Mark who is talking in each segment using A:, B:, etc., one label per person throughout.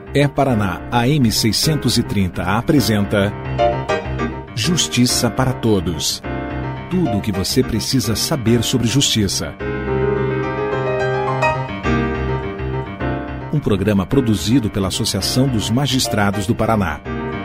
A: É Paraná AM 630 apresenta Justiça para Todos. Tudo o que você precisa saber sobre justiça. Um programa produzido pela Associação dos Magistrados do Paraná.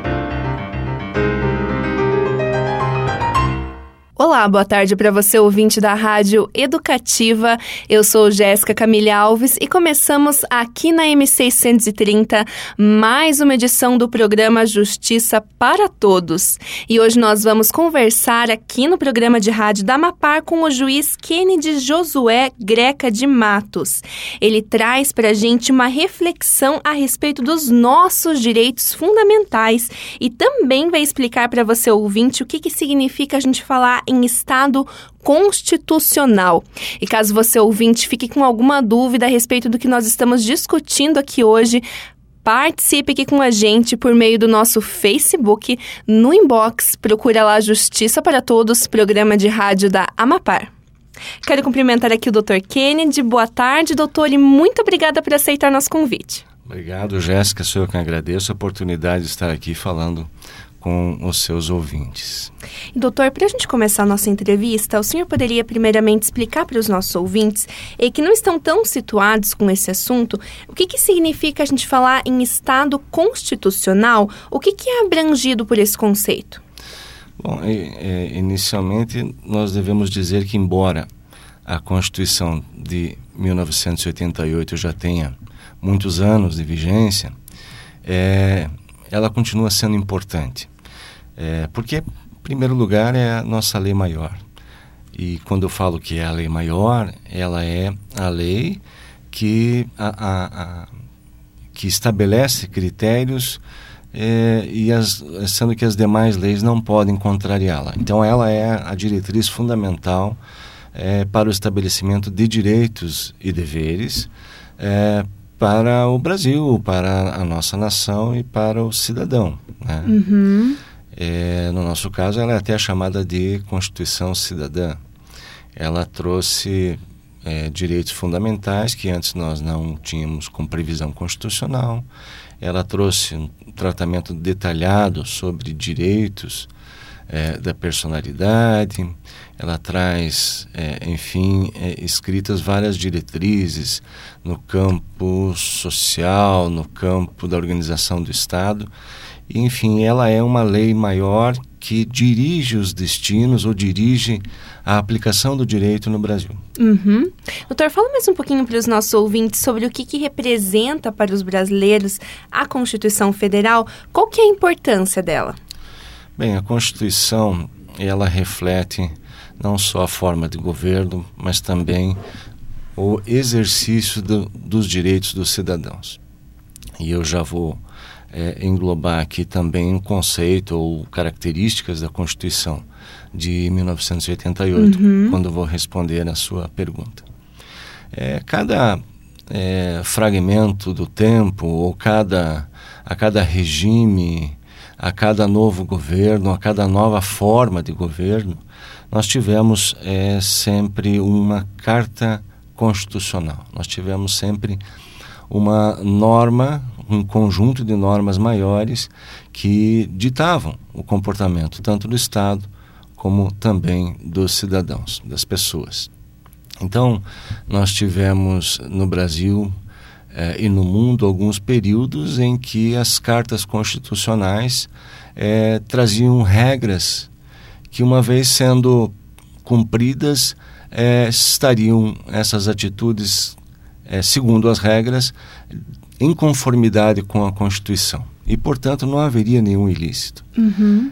B: Olá, boa tarde para você, ouvinte da Rádio Educativa. Eu sou Jéssica Camille Alves e começamos aqui na M630 mais uma edição do programa Justiça para Todos. E hoje nós vamos conversar aqui no programa de rádio da Amapar com o juiz Kennedy Josué Greca de Matos. Ele traz para a gente uma reflexão a respeito dos nossos direitos fundamentais e também vai explicar para você, ouvinte, o que significa a gente falar em Estado constitucional. E caso você, ouvinte, fique com alguma dúvida a respeito do que nós estamos discutindo aqui hoje, participe aqui com a gente por meio do nosso Facebook, no inbox, procura lá Justiça para Todos, programa de rádio da Amapar. Quero cumprimentar aqui o Dr. Kennedy. Boa tarde, doutor, e muito obrigada por aceitar nosso convite.
C: Obrigado, Jéssica. Sou eu que agradeço a oportunidade de estar aqui falando com os seus ouvintes.
B: Doutor, para a gente começar a nossa entrevista, o senhor poderia primeiramente explicar para os nossos ouvintes que não estão tão situados com esse assunto, o que significa a gente falar em Estado constitucional? O que é abrangido por esse conceito?
C: Bom, inicialmente nós devemos dizer que, embora a Constituição de 1988 já tenha muitos anos de vigência, ela continua sendo importante. Porque, em primeiro lugar, é a nossa lei maior. E quando eu falo que é a lei maior, ela é a lei que, que estabelece critérios, sendo que as demais leis não podem contrariá-la. Então, ela é a diretriz fundamental para o estabelecimento de direitos e deveres para o Brasil, para a nossa nação e para o cidadão, né?
B: Uhum.
C: No nosso caso, ela é até chamada de Constituição Cidadã. Ela trouxe direitos fundamentais que antes nós não tínhamos com previsão constitucional. Ela trouxe um tratamento detalhado sobre direitos da personalidade. Ela traz, escritas várias diretrizes no campo social, no campo da organização do Estado. E, enfim, ela é uma lei maior que dirige os destinos ou dirige a aplicação do direito no Brasil.
B: Uhum. Doutor, fala mais um pouquinho para os nossos ouvintes sobre o que representa para os brasileiros a Constituição Federal. Qual que é a importância dela?
C: Bem, a Constituição, ela reflete não só a forma de governo, mas também o exercício dos direitos dos cidadãos. E eu já vou englobar aqui também um conceito ou características da Constituição de 1988, quando eu vou responder a sua pergunta. Cada fragmento do tempo, ou a cada regime, a cada novo governo, a cada nova forma de governo, nós tivemos sempre uma carta constitucional. Nós tivemos sempre uma norma, um conjunto de normas maiores que ditavam o comportamento tanto do Estado como também dos cidadãos, das pessoas. Então, nós tivemos no Brasil e no mundo alguns períodos em que as cartas constitucionais traziam regras que, uma vez sendo cumpridas, estariam essas atitudes, segundo as regras, em conformidade com a Constituição. E, portanto, não haveria nenhum ilícito.
B: Uhum.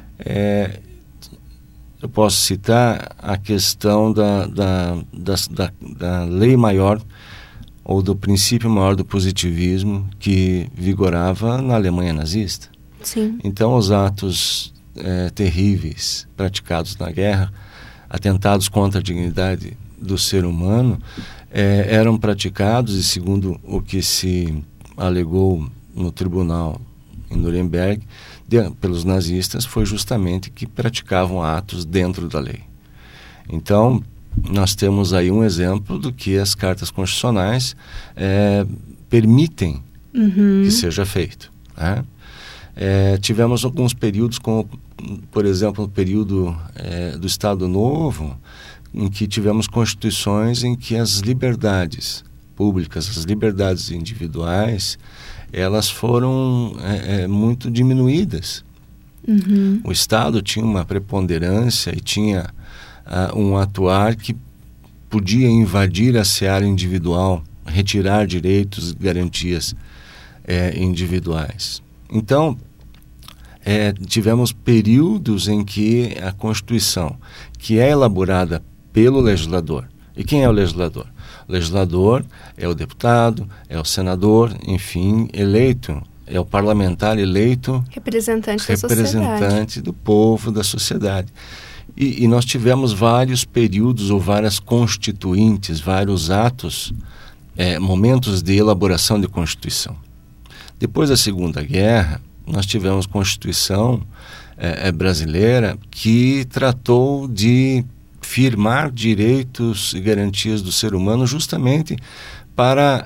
C: Eu posso citar a questão da lei maior, ou do princípio maior do positivismo, que vigorava na Alemanha nazista.
B: Sim.
C: Então, os atos terríveis praticados na guerra, atentados contra a dignidade do ser humano, eram praticados, e segundo o que se alegou no tribunal em Nuremberg, pelos nazistas, foi justamente que praticavam atos dentro da lei. Então, nós temos aí um exemplo do que as cartas constitucionais permitem que seja feito, né? Tivemos alguns períodos, como, por exemplo, o período do Estado Novo, em que tivemos constituições em que as liberdades públicas, as liberdades individuais, elas foram muito diminuídas. O Estado tinha uma preponderância e tinha um atuar que podia invadir a seara individual, retirar direitos e garantias individuais. Então, tivemos períodos em que a Constituição, que é elaborada pelo legislador, e quem é o legislador? O legislador é o deputado, é o senador, enfim, eleito, é o parlamentar eleito, representante do povo, da sociedade. E nós tivemos vários períodos ou várias constituintes, vários atos, momentos de elaboração de Constituição. Depois da Segunda Guerra, nós tivemos Constituição brasileira que tratou de firmar direitos e garantias do ser humano justamente para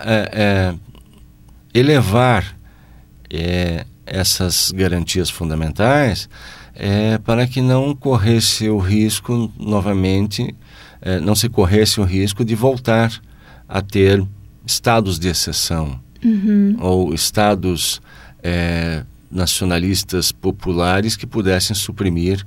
C: elevar essas garantias fundamentais para que não corresse o risco novamente, não se corresse o risco de voltar a ter estados de exceção ou estados nacionalistas populares que pudessem suprimir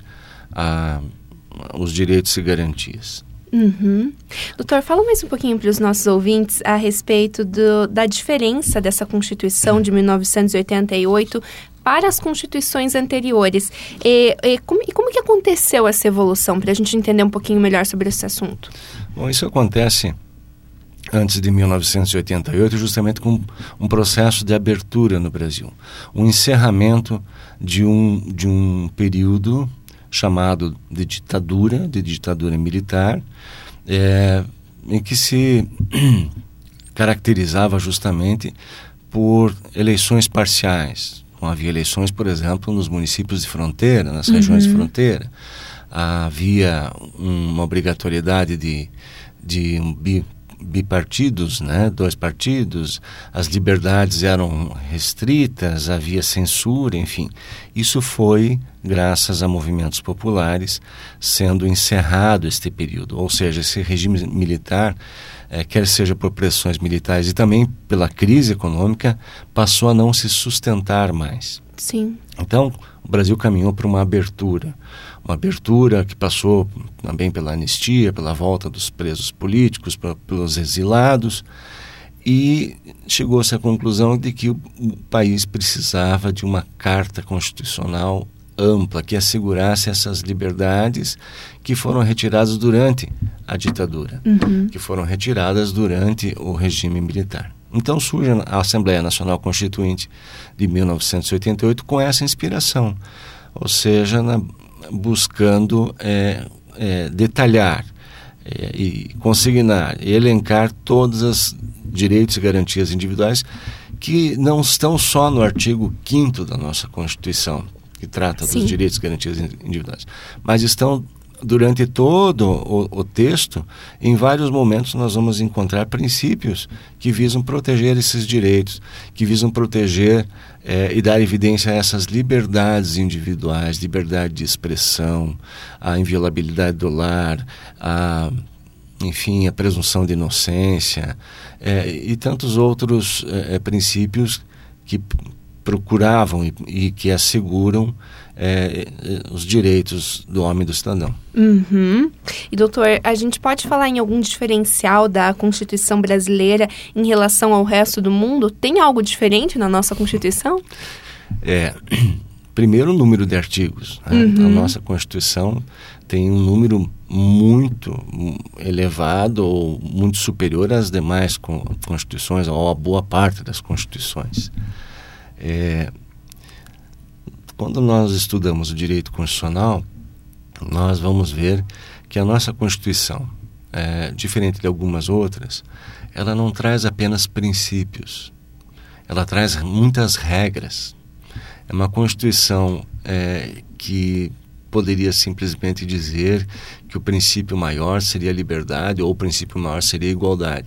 C: os direitos e garantias.
B: Doutor, fala mais um pouquinho para os nossos ouvintes a respeito da diferença dessa Constituição de 1988 para as constituições anteriores. Como que aconteceu essa evolução, para a gente entender um pouquinho melhor sobre esse assunto?
C: Bom, isso acontece antes de 1988, justamente com um processo de abertura no Brasil. Um encerramento de um período chamado de ditadura militar, em que se caracterizava justamente por eleições parciais. Não havia eleições, por exemplo, nos municípios de fronteira, nas regiões de fronteira. Havia uma obrigatoriedade de bipartidos, né? 2 partidos, as liberdades eram restritas, havia censura, enfim. Isso foi graças a movimentos populares sendo encerrado este período, ou seja, esse regime militar, quer seja por pressões militares e também pela crise econômica, passou a não se sustentar mais.
B: Sim.
C: Então, o Brasil caminhou para uma abertura que passou também pela anistia, pela volta dos presos políticos, pelos exilados, e chegou-se à conclusão de que o país precisava de uma carta constitucional ampla que assegurasse essas liberdades que foram retiradas durante a ditadura, que foram retiradas durante o regime militar. Então surge a Assembleia Nacional Constituinte de 1988 com essa inspiração, ou seja, buscando detalhar e consignar e elencar todos os direitos e garantias individuais que não estão só no artigo 5º da nossa Constituição, que trata dos direitos e garantias individuais, mas estão durante todo o texto. Em vários momentos nós vamos encontrar princípios que visam proteger esses direitos, que visam proteger e dar evidência a essas liberdades individuais, liberdade de expressão, a inviolabilidade do lar, a presunção de inocência e tantos outros princípios que procuravam e que asseguram os direitos do homem e do cidadão.
B: E, doutor, a gente pode falar em algum diferencial da Constituição brasileira em relação ao resto do mundo? Tem algo diferente na nossa Constituição?
C: Primeiro, o número de artigos, né? A nossa Constituição tem um número muito elevado ou muito superior às demais constituições, ou a boa parte das constituições. Quando nós estudamos o direito constitucional, nós vamos ver que a nossa Constituição, diferente de algumas outras, ela não traz apenas princípios, ela traz muitas regras. É uma Constituição que poderia simplesmente dizer que o princípio maior seria a liberdade ou o princípio maior seria a igualdade.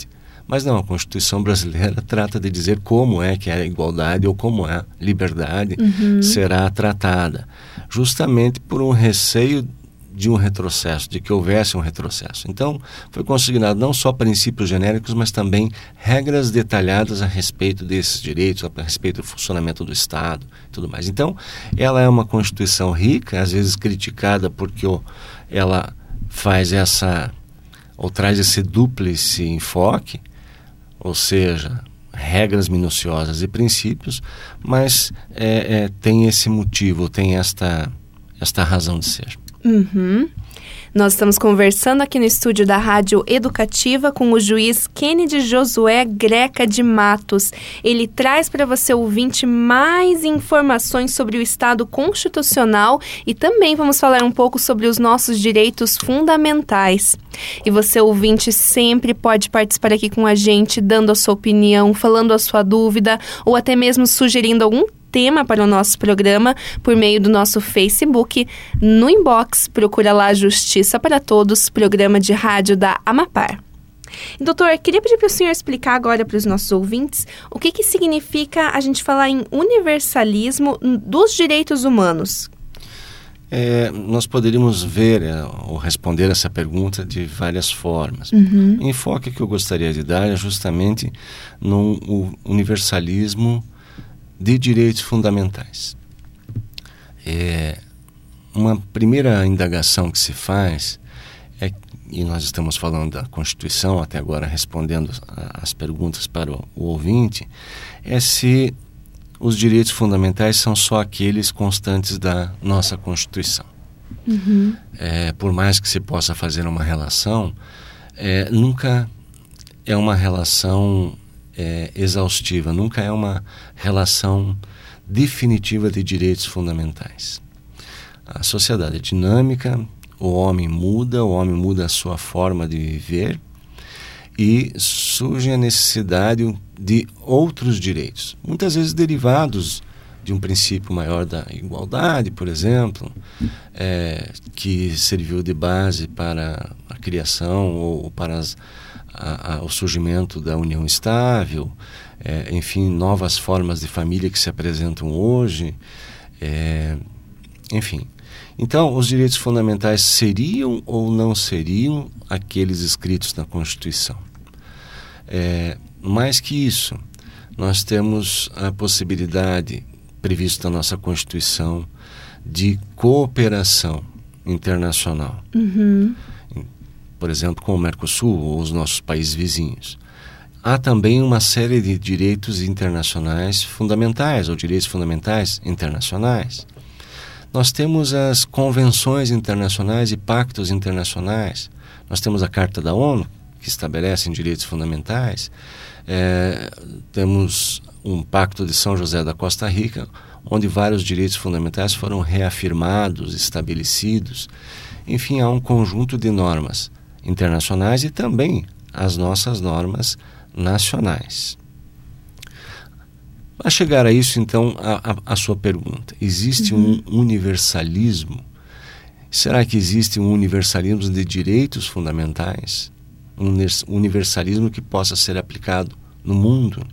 C: Mas não, a Constituição brasileira trata de dizer como é que a igualdade ou como a liberdade será tratada, justamente por um receio de um retrocesso, de que houvesse um retrocesso. Então, foi consignado não só princípios genéricos, mas também regras detalhadas a respeito desses direitos, a respeito do funcionamento do Estado e tudo mais. Então, ela é uma Constituição rica, às vezes criticada porque ela faz ou traz esse dúplice enfoque, ou seja, regras minuciosas e princípios, mas tem esse motivo, tem esta razão de ser.
B: Nós estamos conversando aqui no estúdio da Rádio Educativa com o juiz Kennedy Josué Greca de Matos. Ele traz para você, ouvinte, mais informações sobre o Estado Constitucional e também vamos falar um pouco sobre os nossos direitos fundamentais. E você, ouvinte, sempre pode participar aqui com a gente, dando a sua opinião, falando a sua dúvida ou até mesmo sugerindo algum tema para o nosso programa por meio do nosso Facebook. No inbox, procura lá Justiça para Todos, programa de rádio da Amapar. Doutor, queria pedir para o senhor explicar agora para os nossos ouvintes o que significa a gente falar em universalismo dos direitos humanos.
C: Nós poderíamos ver ou responder essa pergunta de várias formas. O enfoque que eu gostaria de dar é justamente no universalismo de direitos fundamentais. Uma primeira indagação que se faz, e nós estamos falando da Constituição, até agora respondendo as perguntas para o ouvinte, é se os direitos fundamentais são só aqueles constantes da nossa Constituição. Por mais que se possa fazer uma relação, nunca é uma relação exaustiva, nunca é uma relação definitiva de direitos fundamentais. A sociedade é dinâmica, o homem muda a sua forma de viver e surge a necessidade de outros direitos, muitas vezes derivados de um princípio maior da igualdade, por exemplo, que serviu de base para a criação ou para o surgimento da união estável, enfim, novas formas de família que se apresentam hoje, enfim. Então, os direitos fundamentais seriam ou não seriam aqueles escritos na Constituição? Mais que isso, nós temos a possibilidade, prevista na nossa Constituição, de cooperação internacional. Por exemplo, com o Mercosul ou os nossos países vizinhos. Há também uma série de direitos internacionais fundamentais, ou direitos fundamentais internacionais. Nós temos as convenções internacionais e pactos internacionais. Nós temos a Carta da ONU, que estabelece direitos fundamentais. Temos um Pacto de São José da Costa Rica, onde vários direitos fundamentais foram reafirmados, estabelecidos. Enfim, há um conjunto de normas internacionais e também as nossas normas nacionais. A chegar a isso, então, a sua pergunta. Existe um universalismo? Será que existe um universalismo de direitos fundamentais? Um universalismo que possa ser aplicado no mundo?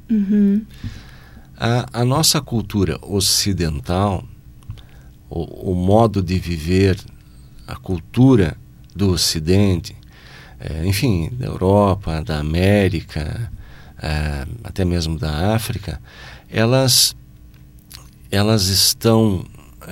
C: A nossa cultura ocidental, o modo de viver, a cultura do Ocidente, enfim, da Europa, da América, até mesmo da África, elas estão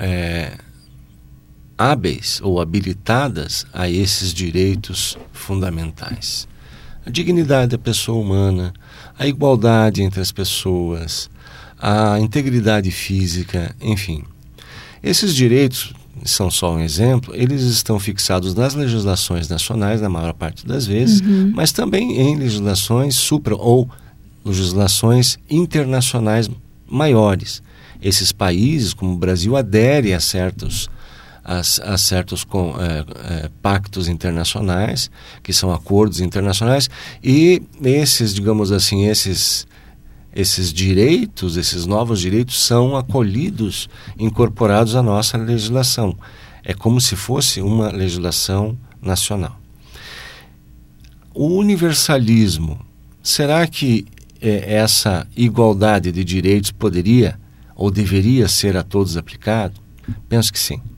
C: hábeis ou habilitadas a esses direitos fundamentais. A dignidade da pessoa humana, a igualdade entre as pessoas, a integridade física, enfim. Esses direitos são só um exemplo, eles estão fixados nas legislações nacionais, na maior parte das vezes, mas também em legislações ou legislações internacionais maiores. Esses países, como o Brasil, aderem a certos pactos internacionais, que são acordos internacionais, e esses, digamos assim, esses direitos, esses novos direitos são acolhidos, incorporados à nossa legislação. É como se fosse uma legislação nacional. O universalismo será que essa igualdade de direitos poderia ou deveria ser a todos aplicado? Penso que sim.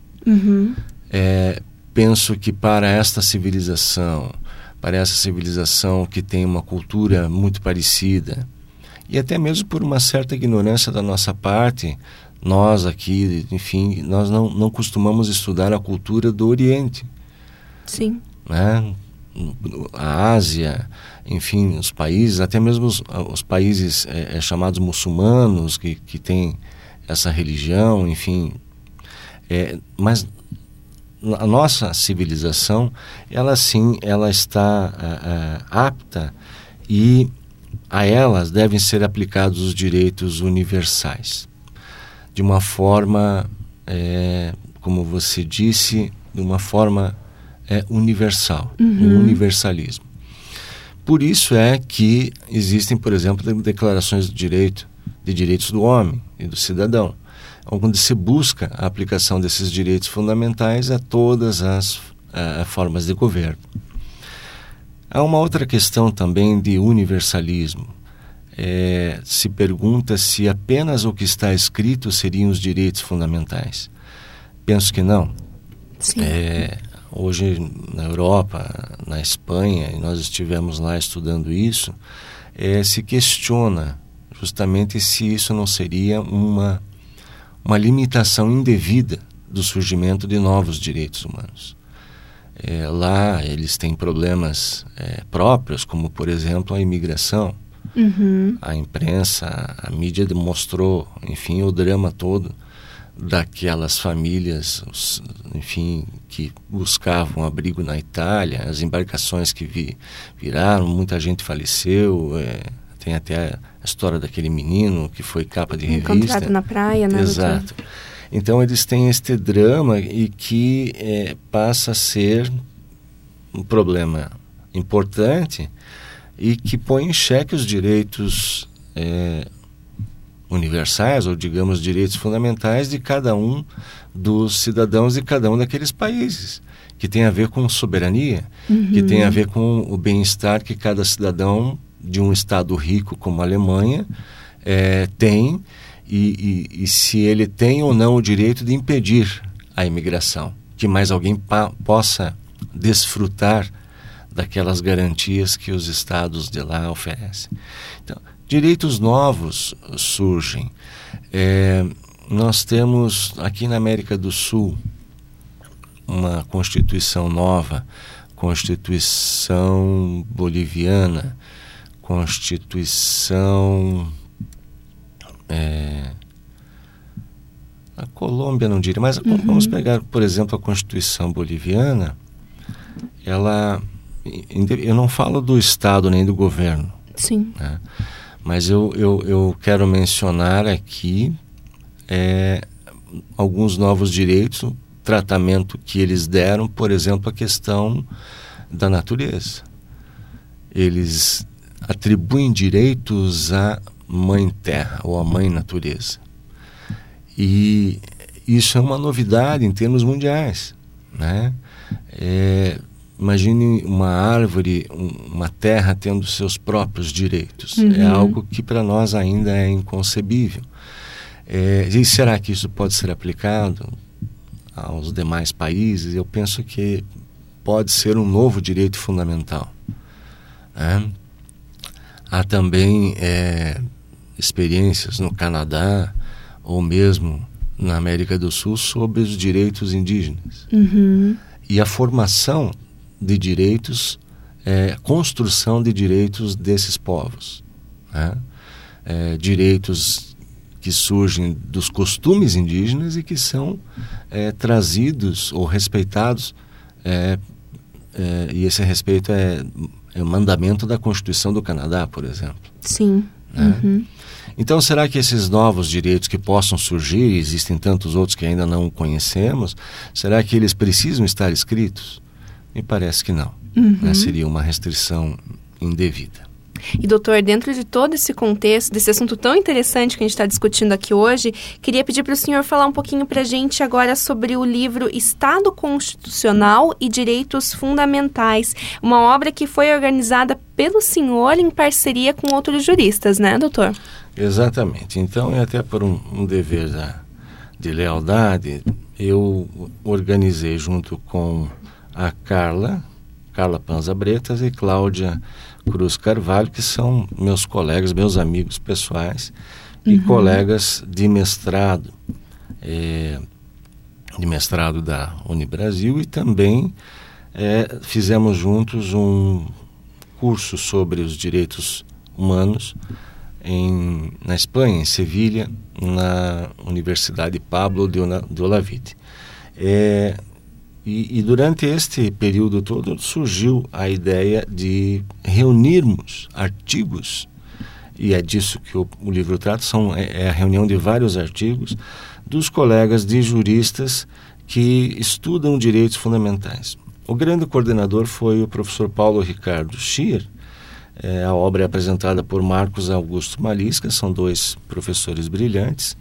C: Penso que para essa civilização que tem uma cultura muito parecida, e até mesmo por uma certa ignorância da nossa parte, nós aqui, enfim, nós não costumamos estudar a cultura do Oriente.
B: Sim.
C: Né? A Ásia, enfim, os países, até mesmo os países chamados muçulmanos, que têm essa religião, enfim. Mas a nossa civilização, ela sim, ela está apta, e a elas devem ser aplicados os direitos universais. De uma forma, como você disse, de uma forma universal, o universalismo. Por isso é que existem, por exemplo, declarações de direitos do homem e do cidadão, onde se busca a aplicação desses direitos fundamentais a todas as formas de governo. Há uma outra questão também de universalismo. Se pergunta se apenas o que está escrito seriam os direitos fundamentais. Penso que não.
B: Sim.
C: Hoje na Europa, na Espanha, e nós estivemos lá estudando isso, se questiona justamente se isso não seria uma limitação indevida do surgimento de novos direitos humanos. Lá eles têm problemas próprios, como por exemplo a imigração. A imprensa, a mídia demonstrou, enfim, o drama todo daquelas famílias, enfim, que buscavam abrigo na Itália, as embarcações que viraram, muita gente faleceu. Tem até a história daquele menino que foi capa de revista.
B: Encontrado na praia, né?
C: Exato. Então eles têm este drama, e que passa a ser um problema importante e que põe em xeque os direitos universais, ou digamos direitos fundamentais de cada um dos cidadãos de cada um daqueles países, que tem a ver com soberania, que tem a ver com o bem-estar que cada cidadão de um estado rico como a Alemanha tem, e se ele tem ou não o direito de impedir a imigração, que mais alguém possa desfrutar daquelas garantias que os estados de lá oferecem. Então, direitos novos surgem. Nós temos aqui na América do Sul uma Constituição nova, Constituição boliviana, Constituição... a Colômbia não diria, mas vamos pegar, por exemplo, a Constituição boliviana. Eu não falo do Estado nem do governo.
B: Sim.
C: Né? Mas eu quero mencionar aqui alguns novos direitos, o tratamento que eles deram, por exemplo, a questão da natureza. Eles atribuem direitos à Mãe Terra, ou à Mãe Natureza. E isso é uma novidade em termos mundiais, né? Imagine uma árvore, uma terra tendo seus próprios direitos. É algo que para nós ainda é inconcebível. E será que isso pode ser aplicado aos demais países? Eu penso que pode ser um novo direito fundamental. Né? Há também experiências no Canadá ou mesmo na América do Sul sobre os direitos indígenas. E a formação de direitos, construção de direitos desses povos. Né? Direitos que surgem dos costumes indígenas e que são trazidos ou respeitados, e esse respeito é o mandamento da Constituição do Canadá, por exemplo.
B: Sim.
C: Né? Então, será que esses novos direitos que possam surgir, existem tantos outros que ainda não conhecemos, será que eles precisam estar escritos? Me parece que não. Né? Seria uma restrição indevida.
B: E, doutor, dentro de todo esse contexto, desse assunto tão interessante que a gente está discutindo aqui hoje, queria pedir para o senhor falar um pouquinho para a gente agora sobre o livro Estado Constitucional e Direitos Fundamentais, uma obra que foi organizada pelo senhor em parceria com outros juristas, né, doutor?
C: Exatamente. Então, até por um dever de lealdade, eu organizei junto com a Carla Panza Bretas e Cláudia Cruz Carvalho, que são meus colegas, meus amigos pessoais e colegas de mestrado da Unibrasil, e também fizemos juntos um curso sobre os direitos humanos na Espanha, em Sevilha, na Universidade Pablo de Olavide. E durante este período todo surgiu a ideia de reunirmos artigos, e é disso que o livro trata, é a reunião de vários artigos dos colegas de juristas que estudam direitos fundamentais. O grande coordenador foi o professor Paulo Ricardo Schier. A obra é apresentada por Marcos Augusto Malisca, são dois professores brilhantes,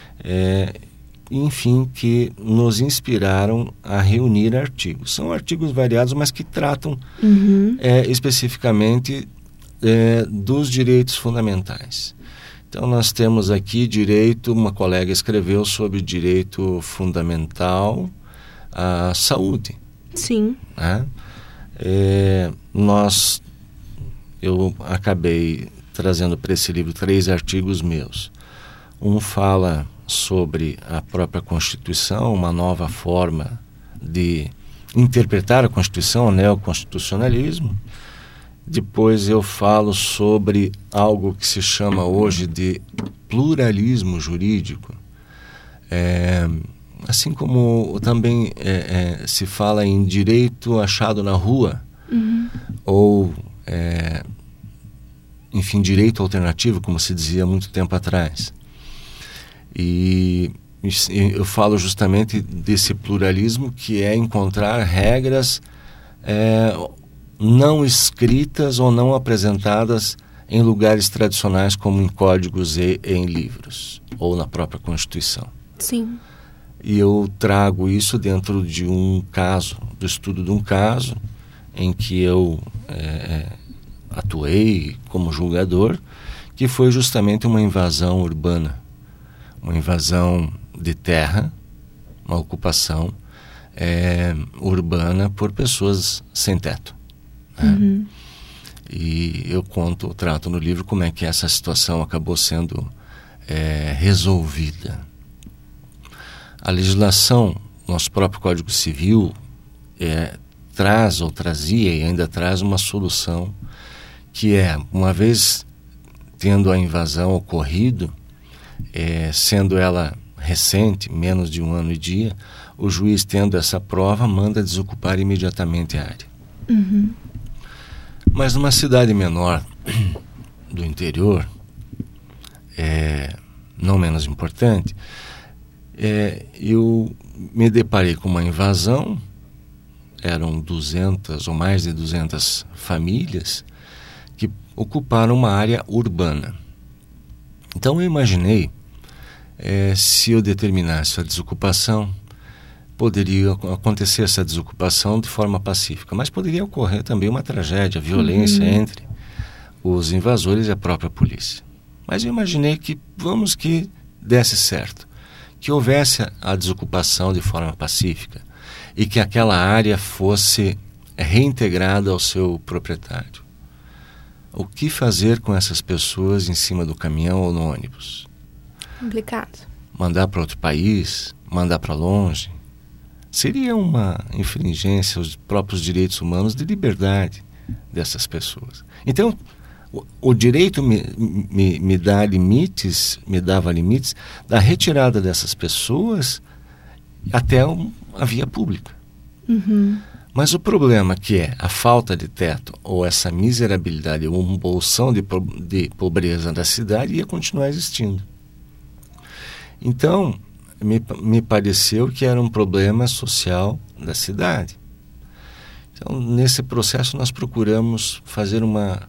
C: enfim, que nos inspiraram a reunir artigos. São artigos variados, mas que tratam especificamente dos direitos fundamentais. Então, nós temos aqui uma colega escreveu sobre direito fundamental à saúde.
B: Sim.
C: Né? Eu acabei trazendo para esse livro 3 artigos meus. Um fala sobre a própria Constituição, uma nova forma de interpretar a Constituição, o neoconstitucionalismo. Depois eu falo sobre algo que se chama hoje de pluralismo jurídico, assim como também se fala em direito achado na rua, ou enfim, direito alternativo, como se dizia há muito tempo atrás. E eu falo justamente desse pluralismo, que é encontrar regras não escritas ou não apresentadas em lugares tradicionais, como em códigos e em livros, ou na própria Constituição.
B: Sim.
C: E eu trago isso dentro de um caso, do estudo de um caso, em que eu atuei como julgador, que foi justamente uma invasão urbana, uma invasão de terra, uma ocupação urbana por pessoas sem teto. Né? E eu trato no livro como é que essa situação acabou sendo resolvida. A legislação, nosso próprio Código Civil, trazia e ainda traz uma solução, que uma vez tendo a invasão ocorrido, sendo ela recente, menos de 1 ano e dia, o juiz, tendo essa prova, manda desocupar imediatamente a área. Mas numa cidade menor do interior, não menos importante, eu me deparei com uma invasão. Eram 200 ou mais de 200 famílias que ocuparam uma área urbana. Então eu imaginei, se eu determinasse a desocupação, poderia acontecer essa desocupação de forma pacífica, mas poderia ocorrer também uma tragédia, violência entre os invasores e a própria polícia. Mas eu imaginei que que desse certo, que houvesse a desocupação de forma pacífica e que aquela área fosse reintegrada ao seu proprietário. O que fazer com essas pessoas em cima do caminhão ou no ônibus?
B: Complicado. Mandar
C: para outro país? Mandar para longe? Seria uma infringência aos próprios direitos humanos de liberdade dessas pessoas. Então, o direito me dava limites da retirada dessas pessoas até a via pública. Mas o problema, que é a falta de teto, ou essa miserabilidade, ou um bolsão de pobreza da cidade, ia continuar existindo. Então, me pareceu que era um problema social da cidade. Então, nesse processo, nós procuramos fazer uma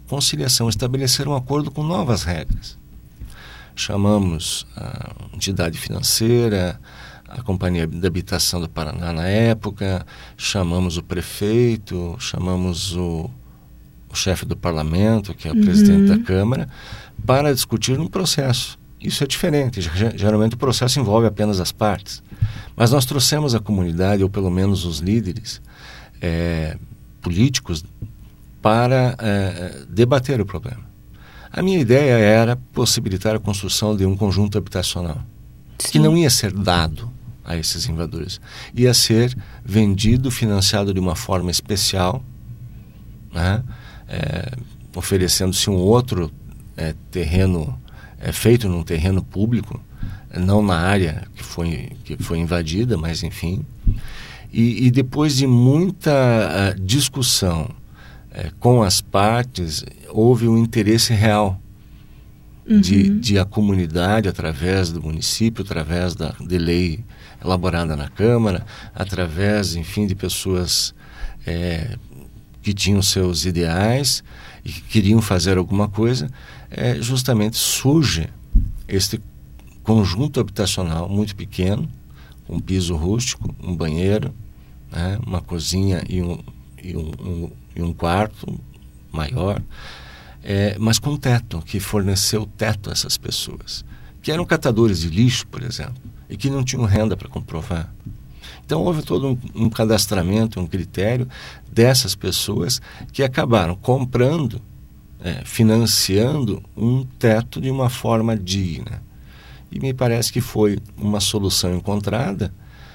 C: conciliação, estabelecer um acordo com novas regras. Chamamos a entidade financeira, a Companhia de Habitação do Paraná na época, chamamos o prefeito, chamamos o chefe do parlamento, que é o presidente da Câmara, para discutir um processo. Isso é diferente, geralmente o processo envolve apenas as partes. Mas nós trouxemos a comunidade, ou pelo menos os líderes políticos, para debater o problema. A minha ideia era possibilitar a construção de um conjunto habitacional, que não ia ser dado a esses invasores, ia ser vendido, financiado de uma forma especial, né? Oferecendo-se um outro terreno feito num terreno público, não na área que foi invadida, mas enfim. E depois de muita discussão com as partes, houve um interesse real de a comunidade, através do município, através de lei elaborada na Câmara, através, enfim, de pessoas que tinham seus ideais e que queriam fazer alguma coisa, justamente surge este conjunto habitacional muito pequeno, um piso rústico, um banheiro, né, uma cozinha e um quarto maior, mas com teto, que forneceu teto a essas pessoas, que eram catadores de lixo, por exemplo, e que não tinham renda para comprovar. Então houve todo um cadastramento, um critério dessas pessoas que acabaram comprando, financiando um teto de uma forma digna. E me parece que foi uma solução encontrada,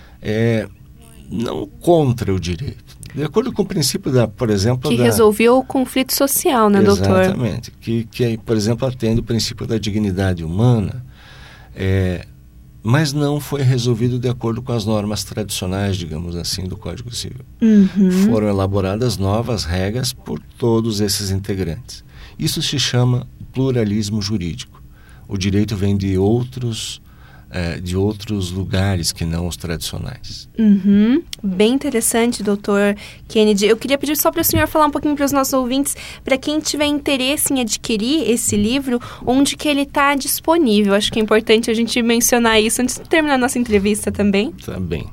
C: não contra o direito, de acordo com o princípio por exemplo...
B: Que resolveu o conflito social, né, doutor?
C: Exatamente, que por exemplo, atende o princípio da dignidade humana, mas não foi resolvido de acordo com as normas tradicionais, digamos assim, do Código Civil. Foram elaboradas novas regras por todos esses integrantes. Isso se chama pluralismo jurídico. O direito vem de outros lugares que não os tradicionais.
B: Bem interessante, doutor Kennedy. Eu queria pedir só para o senhor falar um pouquinho para os nossos ouvintes, para quem tiver interesse em adquirir esse livro, onde que ele está disponível. Acho que é importante a gente mencionar isso antes de terminar a nossa entrevista também. Tá bem.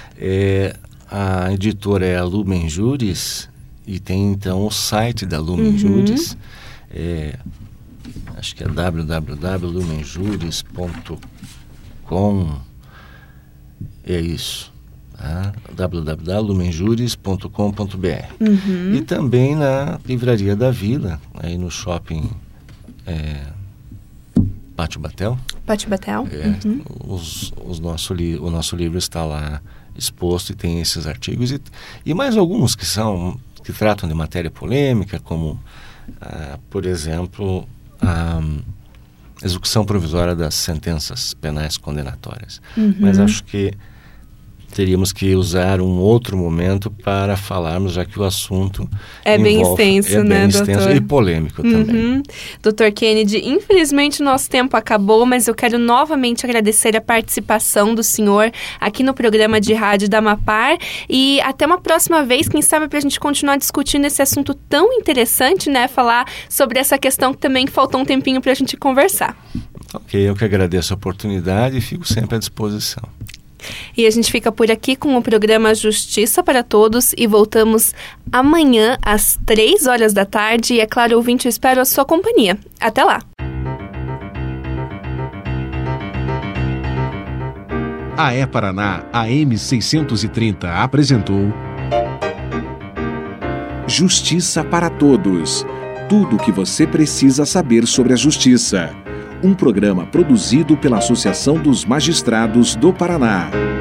C: A editora é a Lumen Juris e tem então o site da Lumen Juris. Acho que é www.lumenjuris.com. É isso, tá? www.lumenjuris.com.br. E também na Livraria da Vila, aí no shopping Pátio Batel.
B: Pátio Batel.
C: O nosso livro está lá exposto e tem esses artigos e mais alguns que tratam de matéria polêmica, como por exemplo, a execução provisória das sentenças penais condenatórias. Mas acho que teríamos que usar um outro momento para falarmos, já que o assunto
B: bem extenso, né, doutor?
C: E polêmico também.
B: Doutor Kennedy, infelizmente o nosso tempo acabou, mas eu quero novamente agradecer a participação do senhor aqui no programa de rádio da Amapar e até uma próxima vez, quem sabe, para a gente continuar discutindo esse assunto tão interessante, né? Falar sobre essa questão que também faltou um tempinho para a gente conversar.
C: Ok, eu que agradeço a oportunidade e fico sempre à disposição.
B: E a gente fica por aqui com o programa Justiça para Todos e voltamos amanhã às 3 da tarde. E é claro, ouvinte, eu espero a sua companhia. Até lá!
A: A Paraná AM 630 apresentou Justiça para Todos. Tudo o que você precisa saber sobre a justiça. Um programa produzido pela Associação dos Magistrados do Paraná.